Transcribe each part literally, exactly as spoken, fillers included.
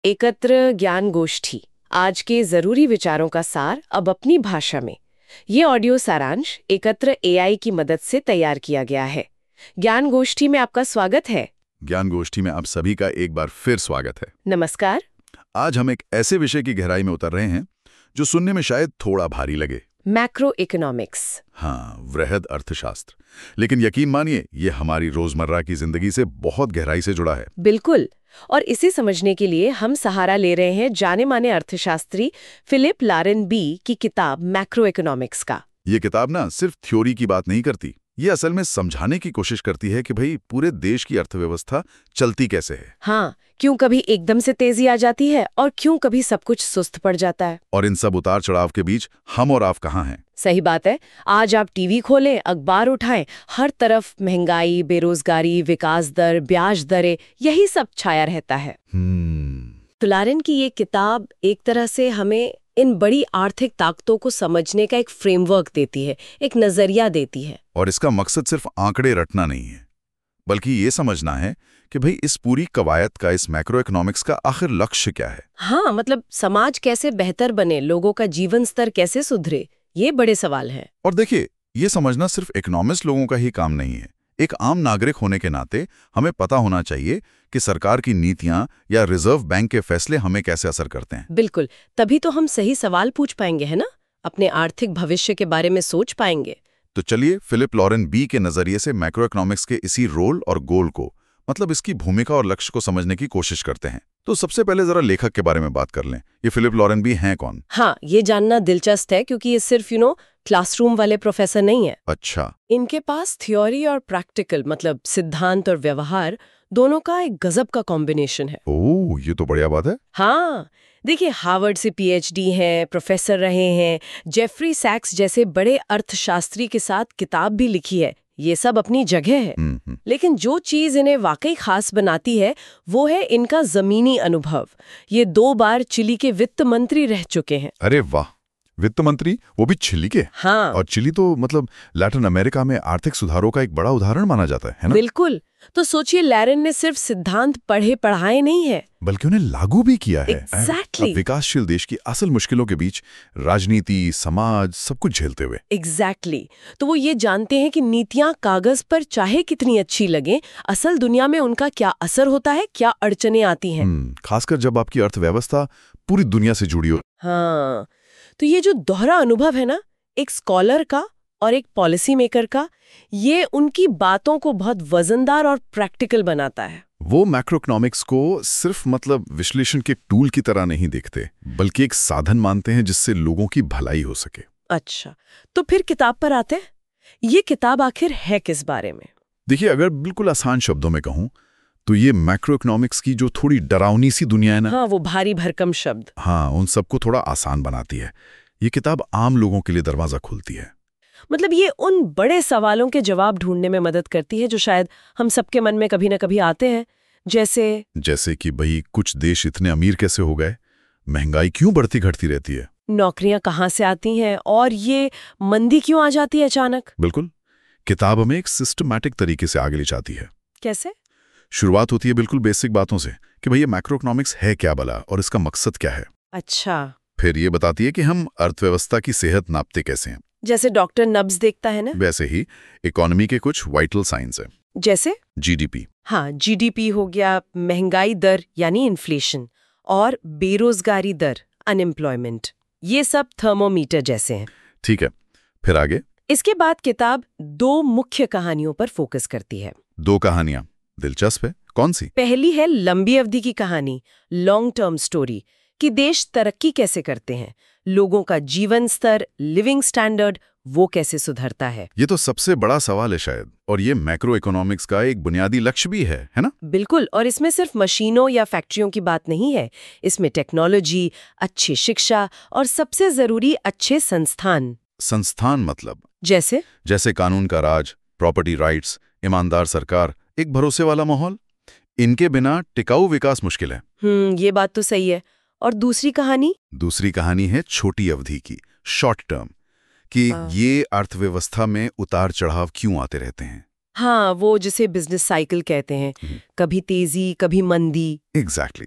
एकत्र ज्ञान गोष्ठी, आज के जरूरी विचारों का सार अब अपनी भाषा में। ये ऑडियो सारांश एकत्र एआई की मदद से तैयार किया गया है। ज्ञान गोष्ठी में आपका स्वागत है। ज्ञान गोष्ठी में आप सभी का एक बार फिर स्वागत है। नमस्कार। आज हम एक ऐसे विषय की गहराई में उतर रहे हैं जो सुनने में शायद थोड़ा भारी लगे। Macroeconomics. हाँ, वृहद अर्थशास्त्र। लेकिन यकीन मानिए, ये हमारी रोजमर्रा की जिंदगी से बहुत गहराई से जुड़ा है। बिल्कुल। और इसे समझने के लिए हम सहारा ले रहे हैं जाने माने अर्थशास्त्री फिलिप लॉरेन बी की किताब मैक्रो इकोनॉमिक्स का। ये किताब ना सिर्फ थ्योरी की बात नहीं करती, ये असल में समझाने की कोशिश करती है कि भाई पूरे देश की अर्थव्यवस्था चलती कैसे है। हाँ, क्यों कभी एकदम से तेजी आ जाती है और क्यों कभी सब कुछ सुस्त पड़ जाता है। और इन सब उतार चढ़ाव के बीच हम और आप कहाँ हैं। सही बात है। आज आप टीवी खोलें, अखबार उठाएं, हर तरफ महंगाई, बेरोजगारी, विकास दर, ब्याज दरें, यही सब छाया रहता है। तो लॉरेन की ये किताब एक तरह से हमें इन बड़ी आर्थिक ताकतों को समझने का एक फ्रेमवर्क देती है, एक नजरिया देती है। और इसका मकसद सिर्फ आंकड़े रटना नहीं है, बल्कि ये समझना है कि भाई इस पूरी कवायद का, इस मैक्रो इकोनॉमिक्स का आखिर लक्ष्य क्या है। हाँ, मतलब समाज कैसे बेहतर बने, लोगों का जीवन स्तर कैसे सुधरे, ये बड़े सवाल हैं। और देखिए, ये समझना सिर्फ इकोनॉमिस्ट लोगों का ही काम नहीं है। एक आम नागरिक होने के नाते हमें पता होना चाहिए कि सरकार की नीतियां या रिजर्व बैंक के फैसले हमें कैसे असर करते हैं। बिल्कुल, तभी तो हम सही सवाल पूछ पाएंगे, है ना, अपने आर्थिक भविष्य के बारे में सोच पाएंगे। तो चलिए फिलिप लॉरेन बी के नजरिए से मैक्रो इकोनॉमिक्स के इसी रोल और गोल को, मतलब इसकी भूमिका और लक्ष्य को समझने की कोशिश करते हैं। तो सबसे पहले जरा लेखक के बारे में बात कर लें। ये फिलिप लॉरेन बी हैं कौन? हाँ, ये जानना दिलचस्प है क्योंकि ये सिर्फ यू नो क्लासरूम वाले प्रोफेसर नहीं है। अच्छा। इनके पास थ्योरी और प्रैक्टिकल, मतलब सिद्धांत और व्यवहार, दोनों का एक गजब का कॉम्बिनेशन है। ओह, ये तो बढ़िया बात है। हाँ, देखिए, हार्वर्ड से पीएचडी हैं, प्रोफेसर रहे हैं, जेफरी सैक्स जैसे बड़े अर्थशास्त्री के साथ किताब भी लिखी है। ये सब अपनी जगह है, लेकिन जो चीज इन्हें वाकई खास बनाती है वो है इनका जमीनी अनुभव। ये दो बार चिली के वित्त मंत्री रह चुके हैं। अरे वाह, वित्त मंत्री, वो भी चिली के। हाँ, और चिली तो मतलब लैटिन अमेरिका में आर्थिक सुधारों का एक बड़ा उदाहरण माना जाता है, है ना? बिल्कुल। तो सोचिए, लॉरेन ने सिर्फ सिद्धांत पढ़े पढ़ाए नहीं है, बल्कि उन्हें लागू भी किया है। Exactly. विकासशील देश की असल मुश्किलों के बीच राजनीति, समाज, सब कुछ झेलते हुए। Exactly exactly. तो वो ये जानते हैं कि नीतियां कागज पर चाहे कितनी अच्छी लगे, असल दुनिया में उनका क्या असर होता है, क्या अड़चने आती हैं। खासकर जब आपकी अर्थव्यवस्था पूरी दुनिया से जुड़ी हो। हाँ, तो ये जो दोहरा अनुभव है ना, एक स्कॉलर का और एक पॉलिसी मेकर का, ये उनकी बातों को बहुत वजनदार और प्रैक्टिकल बनाता है। वो मैक्रोइकोनॉमिक्स को सिर्फ मतलब विश्लेषण के टूल की तरह नहीं देखते, बल्कि एक साधन मानते हैं जिससे लोगों की भलाई हो सके। अच्छा, तो फिर किताब पर आते हैं। ये किताब आखिर है किस बारे में? देखिए, अगर बिल्कुल आसान शब्दों में कहूं तो ये मैक्रोइकोनॉमिक्स की जो थोड़ी डरावनी सी दुनिया है ना, हाँ, वो भारी भरकम शब्द, हाँ, उन सबको थोड़ा आसान बनाती है। ये किताब आम लोगों के लिए दरवाजा खोलती है। मतलब ये उन बड़े सवालों के जवाब ढूंढने में मदद करती है जो शायद हम सबके मन में कभी ना कभी आते हैं। जैसे जैसे कि भाई, कुछ देश इतने अमीर कैसे हो गए? महंगाई क्यों बढ़ती घटती रहती है? नौकरियां कहाँ से आती हैं? और ये मंदी क्यों आ जाती है अचानक? बिल्कुल। किताब हमें एक सिस्टमैटिक तरीके से आगे ले जाती है। कैसे? शुरुआत होती है बिल्कुल बेसिक बातों से कि भैया मैक्रोइकोनॉमिक्स है क्या भला और इसका मकसद क्या है। अच्छा। फिर ये बताती है कि हम अर्थव्यवस्था की सेहत नापते कैसे हैं। जैसे डॉक्टर नब्ज देखता है ना, वैसे ही इकोनॉमी के कुछ वाइटल साइंस है। जैसे जीडीपी। हाँ, जीडीपी हो गया, महंगाई दर यानी इन्फ्लेशन, और बेरोजगारी दर, अनएम्प्लॉयमेंट। ये सब थर्मोमीटर जैसे हैं। ठीक है, फिर आगे? इसके बाद किताब दो मुख्य कहानियों पर फोकस करती है। दो कहानियां? दिलचस्प है। कौन सी? पहली है लंबी अवधि की कहानी, लॉन्ग टर्म स्टोरी, कि देश तरक्की कैसे करते हैं, लोगों का जीवन स्तर, लिविंग स्टैंडर्ड, वो कैसे सुधरता है। ये तो सबसे बड़ा सवाल है शायद, और ये मैक्रो इकोनॉमिक्स का एक बुनियादी लक्ष्य भी है, है ना? बिल्कुल। और इसमें सिर्फ मशीनों या फैक्ट्रियों की बात नहीं है, इसमें टेक्नोलॉजी, अच्छी शिक्षा और सबसे जरूरी अच्छे संस्थान। संस्थान मतलब? जैसे जैसे कानून का राज, प्रॉपर्टी राइट्स, ईमानदार सरकार, एक भरोसे वाला माहौल। इनके बिना टिकाऊ विकास मुश्किल है। हम्म ये बात तो सही है। और दूसरी कहानी? दूसरी कहानी है छोटी अवधि की, शॉर्ट टर्म, कि ये अर्थव्यवस्था में उतार चढ़ाव क्यों आते रहते हैं। हाँ, वो जिसे बिजनेस साइकिल कहते हैं, कभी तेजी कभी मंदी। Exactly exactly.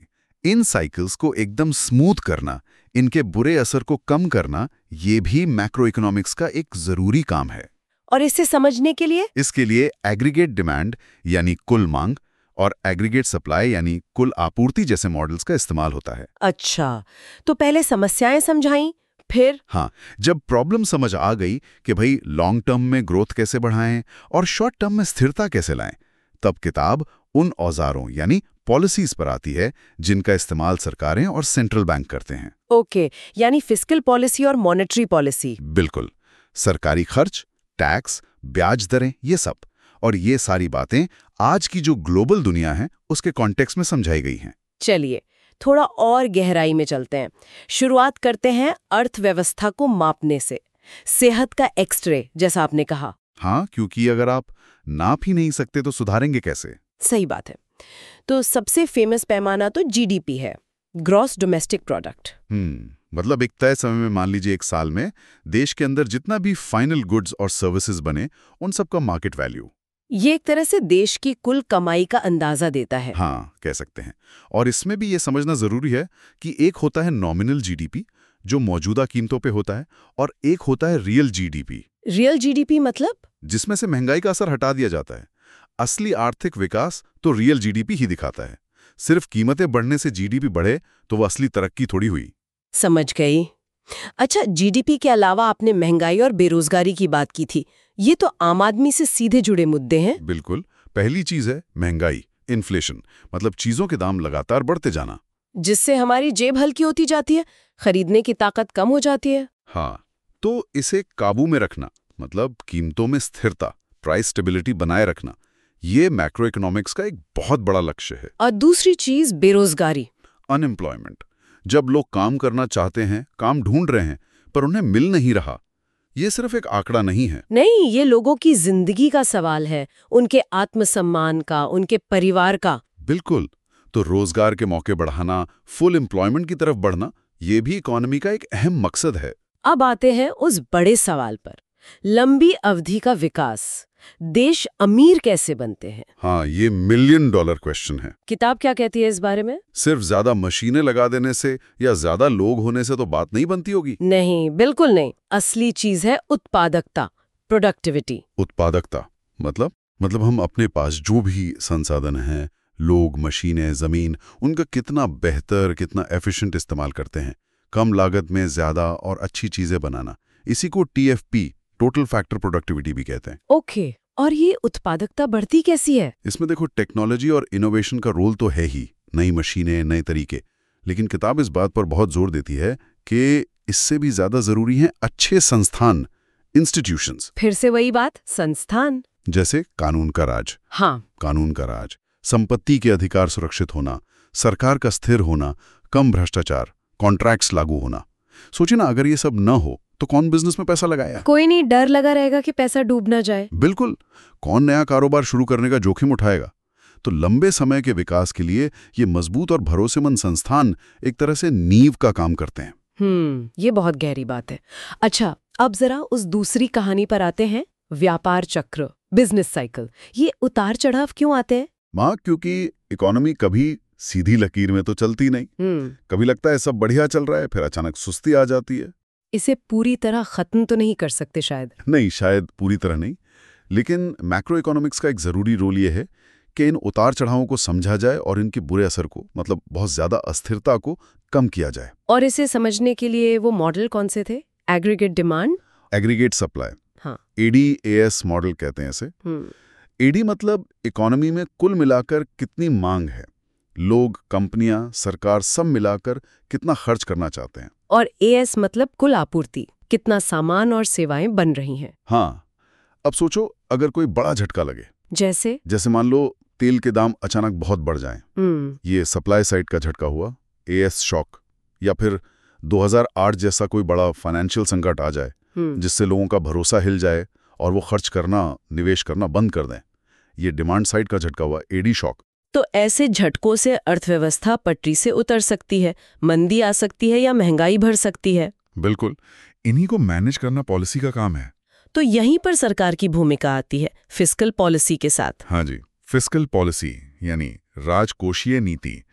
इन साइकिल्स को एकदम स्मूथ करना, इनके बुरे असर को कम करना, ये भी मैक्रो इकोनॉमिक्स का एक जरूरी काम है। और इसे समझने के लिए इसके लिए एग्रीगेट डिमांड यानी कुल मांग और एग्रीगेट सप्लाई यानी कुल आपूर्ति जैसे मॉडल्स का इस्तेमाल होता है। अच्छा, तो पहले समस्याएं समझाई, फिर हाँ, जब प्रॉब्लम समझ आ गई कि भाई लॉन्ग टर्म में ग्रोथ कैसे बढ़ाएं और शॉर्ट टर्म में स्थिरता कैसे लाएं, तब किताब उन औजारों यानी पॉलिसीज पर आती है जिनका इस्तेमाल सरकारें और सेंट्रल बैंक करते हैं। ओके, यानी फिस्कल पॉलिसी और मॉनेटरी पॉलिसी। बिल्कुल, सरकारी खर्च, टैक्स, ब्याज दरें, ये सब। और ये सारी बातें आज की जो ग्लोबल दुनिया है उसके कॉन्टेक्स्ट में समझाई गई हैं। चलिए थोड़ा और गहराई में चलते हैं। शुरुआत करते हैं अर्थव्यवस्था को मापने से, सेहत का एक्सरे जैसा आपने कहा। हाँ, क्योंकि अगर आप नाप ही नहीं सकते तो सुधारेंगे कैसे? सही बात है। तो सबसे फेमस पैमाना तो जीडीपी है, ग्रॉस डोमेस्टिक प्रोडक्ट। हम्म मतलब एक तय समय में, मान लीजिए एक साल में, देश के अंदर जितना भी फाइनल गुड्स और सर्विसेज बने उन सब का मार्केट वैल्यू। ये एक तरह से देश की कुल कमाई का अंदाजा देता है। हाँ, कह सकते हैं। और इसमें भी ये समझना जरूरी है कि एक होता है नॉमिनल जीडीपी जो मौजूदा कीमतों पे होता है, और एक होता है रियल जीडीपी। रियल जीडीपी मतलब? जिसमें से महंगाई का असर हटा दिया जाता है। असली आर्थिक विकास तो रियल जीडीपी ही दिखाता है। सिर्फ कीमतें बढ़ने से जीडीपी बढ़े तो वो असली तरक्की थोड़ी हुई। समझ गई। अच्छा, जीडीपी के अलावा आपने महंगाई और बेरोजगारी की बात की थी। ये तो आम आदमी से सीधे जुड़े मुद्दे हैं। बिल्कुल। पहली चीज है महंगाई, इन्फ्लेशन, मतलब चीजों के दाम लगातार बढ़ते जाना, जिससे हमारी जेब हल्की होती जाती है, खरीदने की ताकत कम हो जाती है। हाँ, तो इसे काबू में रखना, मतलब कीमतों में स्थिरता, प्राइस स्टेबिलिटी बनाए रखना, ये मैक्रो इकोनॉमिक्स का एक बहुत बड़ा लक्ष्य है। और दूसरी चीज बेरोजगारी, अनएम्प्लॉयमेंट। जब लोग काम करना चाहते हैं, काम ढूंढ रहे हैं, पर उन्हें मिल नहीं रहा, ये सिर्फ एक आंकड़ा नहीं है। नहीं, ये लोगों की जिंदगी का सवाल है, उनके आत्मसम्मान का, उनके परिवार का। बिल्कुल। तो रोजगार के मौके बढ़ाना, फुल एम्प्लॉयमेंट की तरफ बढ़ना, ये भी इकोनॉमी का एक अहम मकसद है। अब आते हैं उस बड़े सवाल पर, लंबी अवधि का विकास। देश अमीर कैसे बनते हैं? हाँ, ये मिलियन डॉलर क्वेश्चन है। किताब क्या कहती है इस बारे में? सिर्फ ज्यादा मशीनें लगा देने से या ज्यादा लोग होने से तो बात नहीं बनती होगी। नहीं, बिल्कुल नहीं। असली चीज है उत्पादकता, प्रोडक्टिविटी। उत्पादकता मतलब मतलब हम अपने पास जो भी संसाधन हैं, लोग, मशीनें, जमीन, उनका कितना बेहतर, कितना एफिशिएंट इस्तेमाल करते हैं, कम लागत में ज्यादा और अच्छी चीजें बनाना। इसी को T F P, total factor productivity भी कहते हैं। ओके, और ये उत्पादकता बढ़ती कैसी है? इसमें देखो, टेक्नोलॉजी और इनोवेशन का रोल तो है ही, नई मशीनें, नए तरीके, लेकिन किताब इस बात पर बहुत जोर देती है कि इससे भी ज्यादा जरूरी हैं अच्छे संस्थान, इंस्टीट्यूशंस। फिर से वही बात, संस्थान। जैसे कानून का राज। हाँ, कानून का राज, संपत्ति के अधिकार सुरक्षित होना, सरकार का स्थिर होना, कम भ्रष्टाचार, कॉन्ट्रैक्ट्स लागू होना। सोचिए ना, अगर ये सब न हो तो कौन बिजनेस में पैसा लगाया? कोई नहीं, डर लगा रहेगा कि पैसा डूब ना जाए। बिल्कुल। कौन नया कारोबार शुरू करने का जोखिम उठाएगा? तो लंबे समय के विकास के लिए ये मजबूत और भरोसेमंद संस्थान एक तरह से नींव का काम करते हैं। हम्म ये बहुत गहरी बात है। अच्छा, अब जरा उस दूसरी कहानी पर आते हैं, व्यापार चक्र, बिजनेस साइकिल। ये उतार चढ़ाव क्यों आते हैं? माँ, क्योंकि इकोनॉमी कभी सीधी लकीर में तो चलती नहीं। कभी लगता है सब बढ़िया चल रहा है, फिर अचानक सुस्ती आ जाती है। इसे पूरी तरह खत्म तो नहीं कर सकते शायद? नहीं, शायद पूरी तरह नहीं, लेकिन मैक्रो इकोनॉमिक्स का एक जरूरी रोल ये है कि इन उतार चढ़ावों को समझा जाए और इनके बुरे असर को, मतलब बहुत ज्यादा अस्थिरता को कम किया जाए। और इसे समझने के लिए वो मॉडल कौन से थे? एग्रीगेट डिमांड, एग्रीगेट सप्लाई, हाँ, A D A S model कहते हैं इसे। ए डी मतलब इकोनॉमी में कुल मिलाकर कितनी मांग है, लोग, कंपनियां, सरकार सब मिलाकर कितना खर्च करना चाहते हैं। और ए एस मतलब कुल आपूर्ति, कितना सामान और सेवाएं बन रही हैं। हाँ, अब सोचो, अगर कोई बड़ा झटका लगे, जैसे जैसे मान लो तेल के दाम अचानक बहुत बढ़ जाएं, ये सप्लाई साइड का झटका हुआ, ए एस शॉक। या फिर दो हज़ार आठ जैसा कोई बड़ा फाइनेंशियल संकट आ जाए जिससे लोगों का भरोसा हिल जाए और वो खर्च करना, निवेश करना बंद कर दें, ये डिमांड साइड का झटका हुआ, ए डी शॉक। तो ऐसे झटकों से अर्थव्यवस्था पटरी से उतर सकती है, मंदी आ सकती है या महंगाई बढ़ सकती है। बिल्कुल, इन्हीं को मैनेज करना पॉलिसी का काम है। तो यहीं पर सरकार की भूमिका आती है, फिस्कल पॉलिसी के साथ। हाँ जी, फिस्कल पॉलिसी यानी राजकोषीय नीति।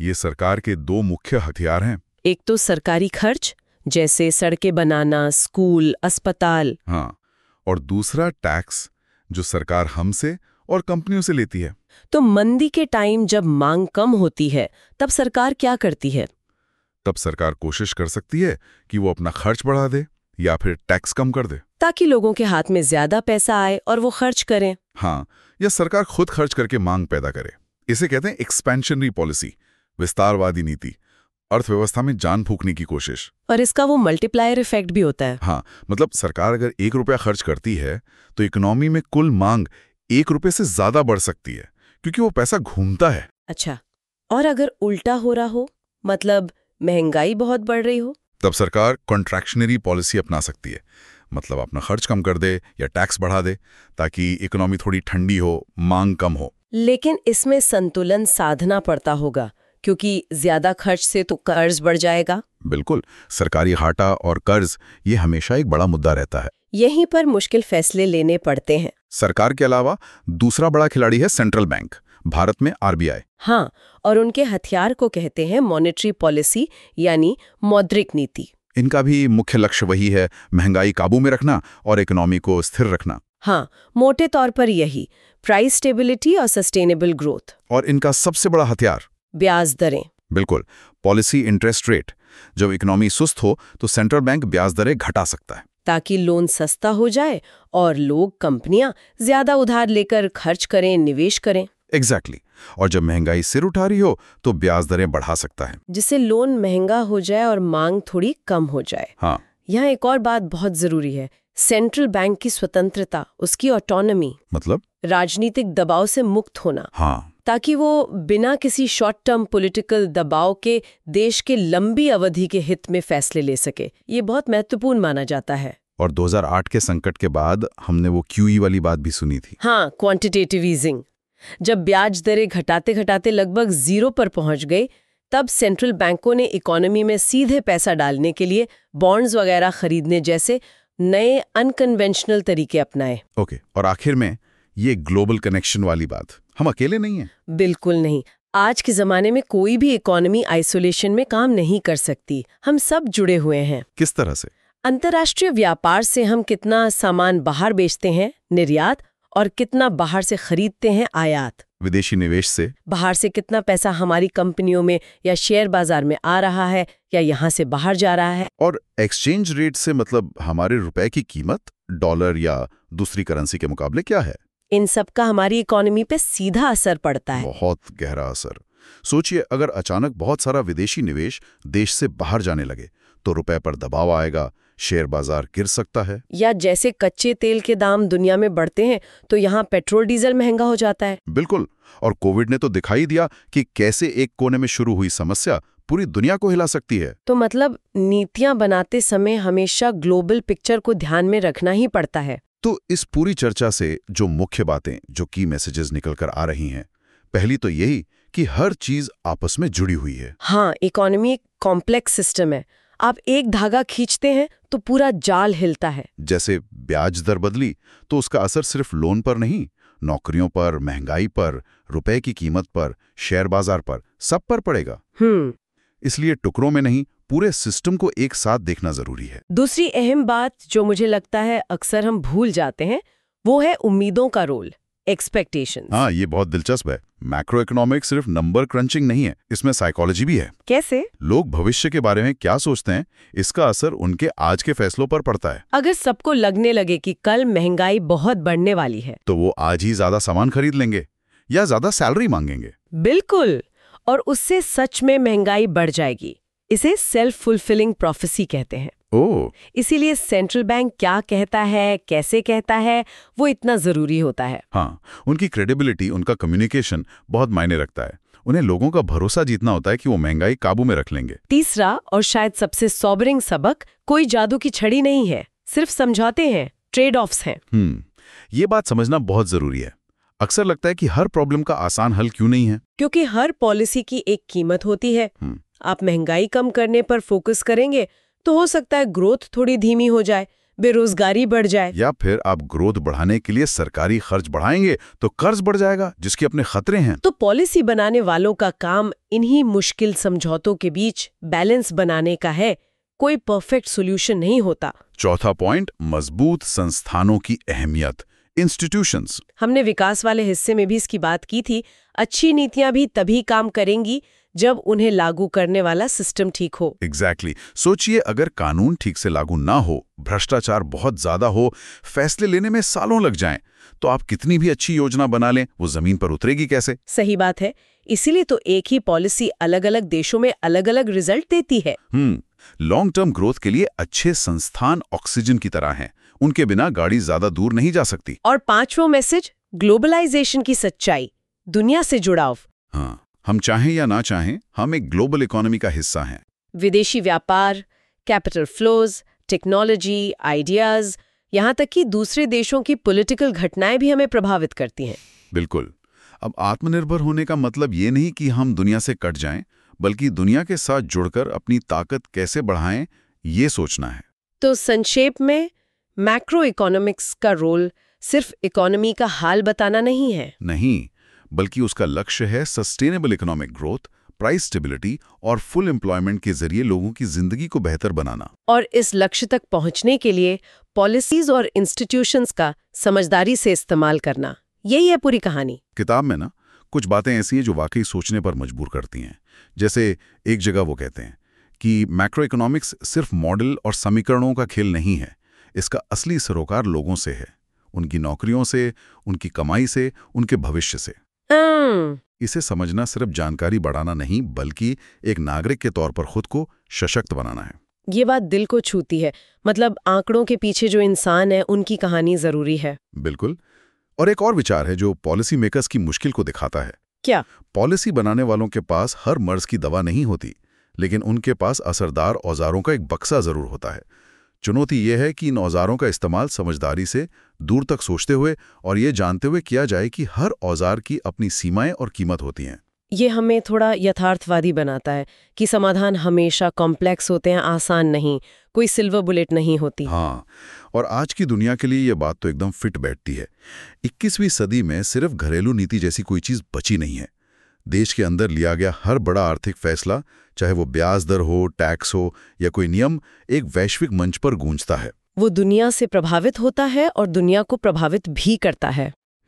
ये सरकार के दो मुख्य हथियार हैं। एक तो सरकारी खर्च, जैसे सड़कें बनाना, स्कूल, अस्पताल। हाँ, और दूसरा टैक्स, जो सरकार हमसे और कंपनियों से लेती है। तो मंदी के टाइम जब मांग कम होती है, तब सरकार क्या करती है? तब सरकार कोशिश कर सकती है कि वो अपना खर्च बढ़ा दे या फिर टैक्स कम कर दे, ताकि लोगों के हाथ में ज्यादा पैसा आए और वो खर्च करें। हाँ, या सरकार खुद खर्च करके मांग पैदा करे। इसे कहते हैं एक्सपेंशनरी पॉलिसी, विस्तारवादी नीति, अर्थव्यवस्था में जान फूंकने की कोशिश। और इसका वो मल्टीप्लायर इफेक्ट भी होता है। हाँ, मतलब सरकार अगर एक रुपया खर्च करती है तो इकोनॉमी में कुल मांग एक रुपये से ज्यादा बढ़ सकती है, क्योंकि वो पैसा घूमता है। अच्छा, और अगर उल्टा हो रहा हो, मतलब महंगाई बहुत बढ़ रही हो? तब सरकार कॉन्ट्रैक्शनरी पॉलिसी अपना सकती है, मतलब अपना खर्च कम कर दे या टैक्स बढ़ा दे, ताकि इकोनॉमी थोड़ी ठंडी हो, मांग कम हो। लेकिन इसमें संतुलन साधना पड़ता होगा, क्योंकि ज्यादा खर्च से तो कर्ज बढ़ जाएगा। बिल्कुल, सरकारी घाटा और कर्ज ये हमेशा एक बड़ा मुद्दा रहता है। यहीं पर मुश्किल फैसले लेने पड़ते हैं। सरकार के अलावा दूसरा बड़ा खिलाड़ी है सेंट्रल बैंक, भारत में आर बी आई। हाँ, और उनके हथियार को कहते हैं मॉनेटरी पॉलिसी, यानी मौद्रिक नीति। इनका भी मुख्य लक्ष्य वही है, महंगाई काबू में रखना और इकोनॉमी को स्थिर रखना। हाँ, मोटे तौर पर यही, प्राइस स्टेबिलिटी और सस्टेनेबल ग्रोथ। और इनका सबसे बड़ा हथियार ब्याज दरें। बिल्कुल, पॉलिसी इंटरेस्ट रेट। जब इकोनॉमी सुस्त हो तो सेंट्रल बैंक ब्याज दरें घटा सकता है, ताकि लोन सस्ता हो जाए और लोग, कंपनियां ज्यादा उधार लेकर खर्च करें, निवेश करें। Exactly exactly. और जब महंगाई सिर उठा रही हो तो ब्याज दरें बढ़ा सकता है, जिससे लोन महंगा हो जाए और मांग थोड़ी कम हो जाए। हाँ, यहाँ एक और बात बहुत जरूरी है, सेंट्रल बैंक की स्वतंत्रता, उसकी ऑटोनॉमी, मतलब राजनीतिक दबाव से मुक्त होना। हाँ, ताकि वो बिना किसी शॉर्ट टर्म पॉलिटिकल दबाव के देश के लंबी अवधि के हित में फैसले ले सके। ये बहुत महत्वपूर्ण माना जाता है। और दो हज़ार आठ के संकट के बाद हमने वो क्यूई वाली बात भी सुनी थी। हाँ, क्वांटिटेटिव ईजिंग। जब ब्याज दरें घटाते घटाते लगभग जीरो पर पहुंच गई, तब सेंट्रल बैंकों ने इकोनॉमी में सीधे पैसा डालने के लिए बॉन्ड्स वगैरह खरीदने जैसे नए अनकन्वेंशनल तरीके अपनाए। ओके, और आखिर में ये ग्लोबल कनेक्शन वाली बात, हम अकेले नहीं हैं। बिल्कुल नहीं। आज के जमाने में कोई भी इकोनॉमी आइसोलेशन में काम नहीं कर सकती। हम सब जुड़े हुए हैं। किस तरह से? अंतर्राष्ट्रीय व्यापार से हम कितना सामान बाहर बेचते हैं, निर्यात, और कितना बाहर से खरीदते हैं, आयात। विदेशी निवेश से बाहर से कितना पैसा हमारी कंपनियों में या शेयर बाजार में आ रहा है या यहाँ से बाहर जा रहा है। और एक्सचेंज रेट से, मतलब हमारे रुपए की कीमत डॉलर या दूसरी करेंसी के मुकाबले क्या है। इन सब का हमारी इकोनॉमी पे सीधा असर पड़ता है। बहुत गहरा असर। सोचिए, अगर अचानक बहुत सारा विदेशी निवेश देश से बाहर जाने लगे तो रुपए पर दबाव आएगा, शेयर बाजार गिर सकता है। या जैसे कच्चे तेल के दाम दुनिया में बढ़ते हैं तो यहाँ पेट्रोल डीजल महंगा हो जाता है। बिल्कुल, और कोविड ने तो दिखाई दिया कि कैसे एक कोने में शुरू हुई समस्या पूरी दुनिया को हिला सकती है। तो मतलब नीतियां बनाते समय हमेशा ग्लोबल पिक्चर को ध्यान में रखना ही पड़ता है। तो इस पूरी चर्चा से जो मुख्य बातें, जो की मैसेजेस निकल कर आ रही हैं, पहली तो यही कि हर चीज आपस में जुड़ी हुई है। हाँ, इकोनॉमी एक कॉम्प्लेक्स सिस्टम है। आप एक धागा खींचते हैं तो पूरा जाल हिलता है। जैसे ब्याज दर बदली तो उसका असर सिर्फ लोन पर नहीं, नौकरियों पर, महंगाई पर, रुपए की कीमत पर, शेयर बाजार पर, सब पर पड़ेगा। हम्म इसलिए टुकड़ों में नहीं, पूरे सिस्टम को एक साथ देखना जरूरी है। दूसरी अहम बात जो मुझे लगता है अक्सर हम भूल जाते हैं, वो है उम्मीदों का रोल, एक्सपेक्टेशंस। हाँ, ये बहुत दिलचस्प है। मैक्रो इकोनॉमिक्स सिर्फ नंबर क्रंचिंग नहीं है, इसमें साइकोलॉजी भी है। कैसे? लोग भविष्य के बारे में क्या सोचते हैं, इसका असर उनके आज के फैसलों पर पड़ता है। अगर सबको लगने लगे कि कल महंगाई बहुत बढ़ने वाली है तो वो आज ही ज्यादा सामान खरीद लेंगे या ज्यादा सैलरी मांगेंगे। बिल्कुल, और उससे सच में महंगाई बढ़ जाएगी। इसे सेल्फ फुलफिलिंग प्रोफेसी कहते हैं। ओह, इसीलिए सेंट्रल बैंक क्या कहता है, कैसे कहता है, वो इतना जरूरी होता है। हाँ, उनकी क्रेडिबिलिटी, उनका कम्युनिकेशन बहुत मायने रखता है। उन्हें लोगों का भरोसा जीतना होता है कि वो महंगाई काबू में रख लेंगे। तीसरा और शायद सबसे सोबरिंग सबक, कोई जादू की छड़ी नहीं है, सिर्फ समझौते हैं, ट्रेड ऑफ्स हैं। हम्म ये बात समझना बहुत जरूरी है। अक्सर लगता है कि हर प्रॉब्लम का आसान हल क्यों नहीं है, क्योंकि हर पॉलिसी की एक कीमत होती है। आप महंगाई कम करने पर फोकस करेंगे तो हो सकता है ग्रोथ थोड़ी धीमी हो जाए, बेरोजगारी बढ़ जाए। या फिर आप ग्रोथ बढ़ाने के लिए सरकारी खर्च बढ़ाएंगे तो कर्ज बढ़ जाएगा, जिसके अपने खतरे हैं। तो पॉलिसी बनाने वालों का काम इन्हीं मुश्किल समझौतों के बीच बैलेंस बनाने का है। कोई परफेक्ट सॉल्यूशन नहीं होता। चौथा पॉइंट, मजबूत संस्थानों की अहमियत, इंस्टीट्यूशंस। हमने विकास वाले हिस्से में भी इसकी बात की थी। अच्छी नीतियां भी तभी काम करेंगी जब उन्हें लागू करने वाला सिस्टम ठीक हो। Exactly exactly. सोचिए, अगर कानून ठीक से लागू ना हो, भ्रष्टाचार बहुत ज्यादा हो, फैसले लेने में सालों लग जाएं, तो आप कितनी भी अच्छी योजना बना लें, वो जमीन पर उतरेगी कैसे? सही बात है। इसीलिए तो एक ही पॉलिसी अलग अलग देशों में अलग अलग रिजल्ट देती है। हम्म लॉन्ग टर्म ग्रोथ के लिए अच्छे संस्थान ऑक्सीजन की तरह हैं। उनके बिना गाड़ी ज्यादा दूर नहीं जा सकती। और पांचवा मैसेज, ग्लोबलाइजेशन की सच्चाई, दुनिया से जुड़ाव। हाँ, हम चाहें या ना चाहें, हम एक ग्लोबल इकोनॉमी का हिस्सा हैं। विदेशी व्यापार, कैपिटल फ्लोज, टेक्नोलॉजी, आइडियाज, यहाँ तक कि दूसरे देशों की पॉलिटिकल घटनाएं भी हमें प्रभावित करती हैं। बिल्कुल। अब आत्मनिर्भर होने का मतलब ये नहीं कि हम दुनिया से कट जाएं, बल्कि दुनिया के साथ जुड़कर अपनी ताकत कैसे बढ़ाएं, ये सोचना है। तो संक्षेप में, मैक्रो इकोनॉमिक्स का रोल सिर्फ इकोनॉमी का हाल बताना नहीं है। नहीं, बल्कि उसका लक्ष्य है sustainable economic growth, price stability और फुल एम्प्लॉयमेंट के जरिए लोगों की जिंदगी को बेहतर बनाना। और इस लक्ष्य तक पहुंचने के लिए पॉलिसीज और इंस्टीट्यूशंस का समझदारी से इस्तेमाल करना, यही है पूरी कहानी। किताब में ना कुछ बातें ऐसी हैं जो वाकई सोचने पर मजबूर करती हैं। जैसे एक जगह वो कहते हैं कि मैक्रो इकोनॉमिक्स सिर्फ मॉडल और समीकरणों का खेल नहीं है, इसका असली सरोकार लोगों से है, उनकी नौकरियों से, उनकी कमाई से, उनके भविष्य से। इसे समझना सिर्फ जानकारी बढ़ाना नहीं, बल्कि एक नागरिक के तौर पर खुद को सशक्त बनाना है। ये बात दिल को छूती है। मतलब आंकड़ों के पीछे जो इंसान है, उनकी कहानी जरूरी है। बिल्कुल। और एक और विचार है जो पॉलिसी मेकर्स की मुश्किल को दिखाता है। क्या? पॉलिसी बनाने वालों के पास हर मर्ज की दवा नहीं होती, लेकिन उनके पास असरदार औजारों का एक बक्सा जरूर होता है। चुनौती यह है कि इन औजारों का इस्तेमाल समझदारी से, दूर तक सोचते हुए और ये जानते हुए किया जाए कि हर औजार की अपनी सीमाएं और कीमत होती हैं। ये हमें थोड़ा यथार्थवादी बनाता है कि समाधान हमेशा कॉम्प्लेक्स होते हैं, आसान नहीं, कोई सिल्वर बुलेट नहीं होती। हाँ, और आज की दुनिया के लिए ये बात तो एकदम फिट बैठती है। इक्कीसवीं सदी में सिर्फ घरेलू नीति जैसी कोई चीज़ बची नहीं है। देश के अंदर लिया गया हर बड़ा आर्थिक फैसला, चाहे वो ब्याज दर हो, टैक्स हो या कोई नियम, एक वैश्विक मंच पर गूंजता है। वो दुनिया से प्रभावित होता है और दुनिया को प्रभावित भी करता है।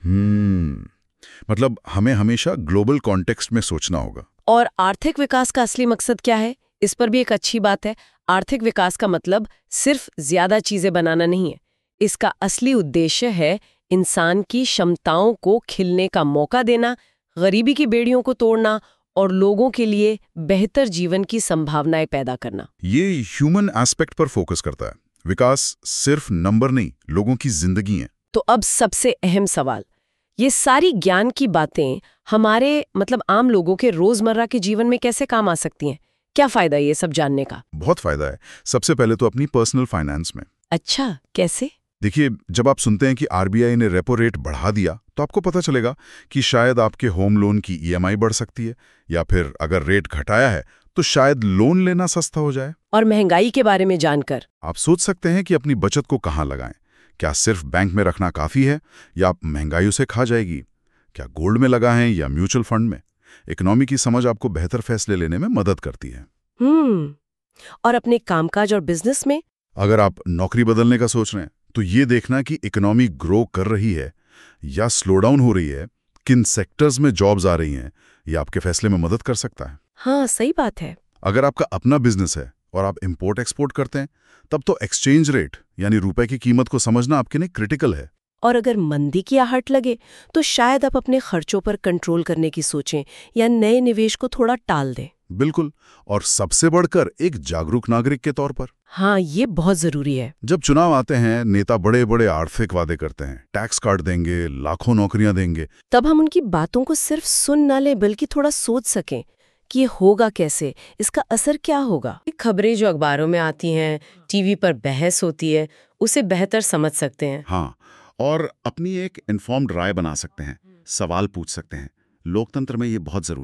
हम्म मतलब हमें हमेशा ग्लोबल कॉन्टेक्स्ट में सोचना होगा। और आर्थिक विकास का असली मकसद क्या है, इस पर भी एक अच्छी बात है। आर्थिक विकास का मतलब सिर्फ ज्यादा चीजें बनाना नहीं है। इसका असली उद्देश्य है इंसान की क्षमताओं को खिलने का मौका देना, गरीबी की बेड़ियों को तोड़ना और लोगों के लिए बेहतर जीवन की संभावनाएं पैदा करना। ये ह्यूमन एस्पेक्ट पर फोकस करता है। विकास सिर्फ नंबर नहीं, लोगों की जिंदगी है। तो अब सबसे अहम सवाल, ये सारी ज्ञान की बातें हमारे मतलब आम लोगों के रोजमर्रा के जीवन में कैसे काम आ सकती हैं? क्या फायदा ये सब जानने का? बहुत फायदा है। सबसे पहले तो अपनी पर्सनल फाइनेंस में। अच्छा, कैसे? देखिए, जब आप सुनते हैं कि आरबीआई ने रेपो रेट बढ़ा दिया, तो आपको पता चलेगा कि शायद आपके होम लोन की ईएमआई बढ़ सकती है, या फिर अगर रेट घटाया है तो शायद लोन लेना सस्ता हो जाए। और महंगाई के बारे में जानकर आप सोच सकते हैं कि अपनी बचत को कहाँ लगाएं। क्या सिर्फ बैंक में रखना काफी है, या आप महंगाई उसे खा जाएगी? क्या गोल्ड में लगाएं या म्यूचुअल फंड में? इकोनॉमी की समझ आपको बेहतर फैसले लेने में मदद करती है। हम्म और अपने कामकाज और बिजनेस में? अगर आप नौकरी बदलने का सोच रहे हैं, तो ये देखना कि इकोनॉमी ग्रो कर रही है या स्लो डाउन हो रही है, किन सेक्टर्स में जॉब्स आ रही हैं, ये आपके फैसले में मदद कर सकता है। हाँ, सही बात है। अगर आपका अपना बिजनेस है और आप इंपोर्ट एक्सपोर्ट करते हैं, तब तो एक्सचेंज रेट यानी रुपए की कीमत को समझना आपके लिए क्रिटिकल है। और अगर मंदी की आहट लगे, तो शायद आप अपने खर्चों पर कंट्रोल करने की सोचें या नए निवेश को थोड़ा टाल दें। बिल्कुल। और सबसे बढ़कर एक जागरूक नागरिक के तौर पर। हाँ, ये बहुत जरूरी है। जब चुनाव आते हैं, नेता बड़े बड़े आर्थिक वादे करते हैं, टैक्स काट देंगे, लाखों नौकरियां देंगे। तब हम उनकी बातों को सिर्फ सुन ना लें, बल्कि थोड़ा सोच सकें कि ये होगा कैसे, इसका असर क्या होगा। खबरें जो अखबारों में आती हैं, टीवी पर बहस होती है, उसे बेहतर समझ सकते हैं। हाँ, और अपनी एक इन्फॉर्म्ड राय बना सकते हैं, सवाल पूछ सकते हैं। लोकतंत्र में ये बहुत जरूरी है।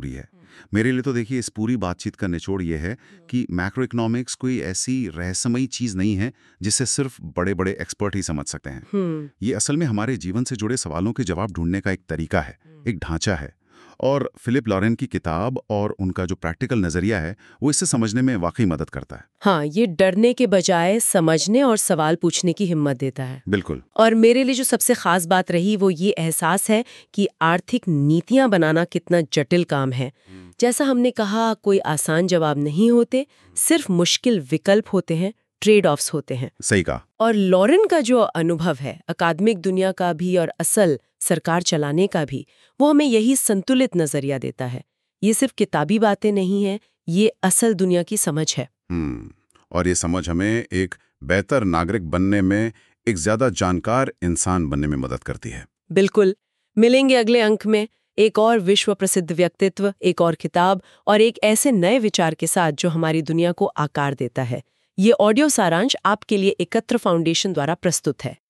मेरे लिए तो देखिए इस पूरी बातचीत का निचोड़ ये है कि मैक्रो इकोनॉमिक्स कोई ऐसी रहस्यमयी चीज़ नहीं है जिसे सिर्फ बड़े बड़े एक्सपर्ट ही समझ सकते हैं। ये असल में हमारे जीवन से जुड़े सवालों के जवाब ढूंढने का एक तरीका है, एक ढांचा है। और फिलिप लॉरेन की किताब और उनका जो प्रैक्टिकल नज़रिया है वो इससे समझने में वाकई मदद करता है। हाँ, ये डरने के बजाय समझने और सवाल पूछने की हिम्मत देता है। बिल्कुल। और मेरे लिए जो सबसे खास बात रही वो ये एहसास है कि आर्थिक नीतियां बनाना कितना जटिल काम है। जैसा हमने कहा, कोई आसान जवाब नहीं होते, सिर्फ मुश्किल विकल्प होते हैं, ट्रेड ऑफ्स होते हैं। सही कहा। और लॉरेन का जो अनुभव है अकादमिक दुनिया का भी और असल सरकार चलाने का भी, वो हमें यही संतुलित नजरिया देता है। ये सिर्फ किताबी बातें नहीं है, ये असल दुनिया की समझ है। हम्म और ये समझ हमें एक बेहतर नागरिक बनने में, एक ज्यादा जानकार इंसान बनने में मदद करती है। बिल्कुल। मिलेंगे अगले अंक में एक और विश्व प्रसिद्ध व्यक्तित्व, एक और किताब और एक ऐसे नए विचार के साथ जो हमारी दुनिया को आकार देता है। ये ऑडियो सारांश आपके लिए एकत्र फाउंडेशन द्वारा प्रस्तुत है।